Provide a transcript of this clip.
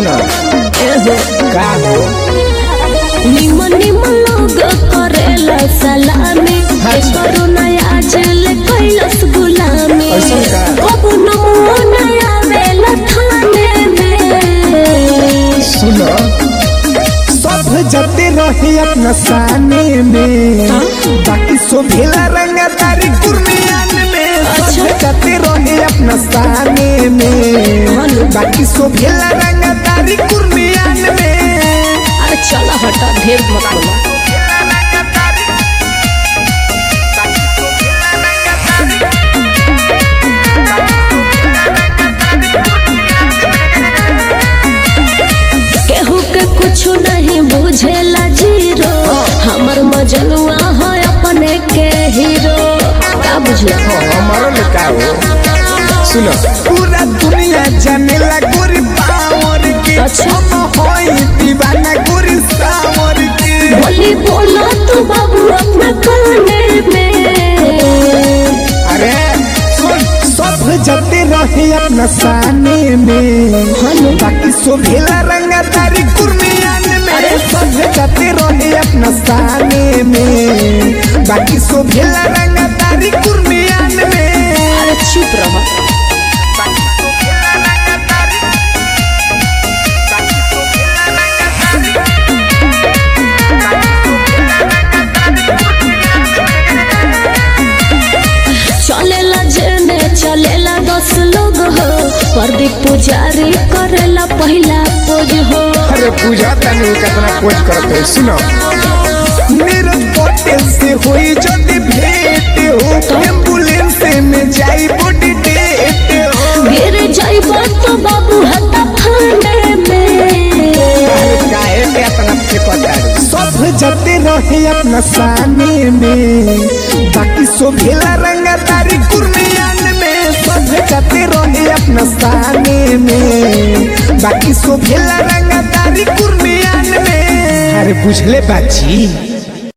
ना का हो निमन निमन लोग करेला सलामी करो नया जल कैलस गुलामी ऐसा का कबू नमो नया वेला थाने में सुनो सब जते रहे अपना साने में बाकी सो भेला रंगदारी कुर्मियान में सब जते रहे अपना साने में बाकी सो भेला रंगदारी कुर्मियान में अरे चला हटा ढेर मत बोला केहू के कुछ नहीं बुझेला जीरो हमर मजनुआ है अपने के हीरो का बुझला हमारो लिखा हो सुनो पूरा दुनिया जानेला गोरी पावर के अच्छा। हम होई दीवाना गोरी सावर के बोली बोला तू बाबू अपना काने में अरे सुन सब जते रहे अपना साने में बाकी सो भेला रंगदारी कुर्मियान में सब जते रहे अपना साने में बाकी सो भेला रंगदारी कुर्मियान में अरे चुप रहो चलेला जेने चलेला 10 लोग हो प्रदीप पुजारी करेला पहला पोज हो अरे पूजा तनी कितना खोज करते हो सुनो मेरा पटेल से हुई जदी भेंट हो एम्बुलेंस में जाई बॉडी डेट हो गिर जाइबा तो बाबू हटा फांडे में काहे पे अपना फेंकता सब जते रहे अपना साने में बाकी सो भेला रंगदारी कुर्मियान में सब जते रहे अपना साने में बाकी सो भेला रंगदारी कुर्मियान में अरे बुझले बाची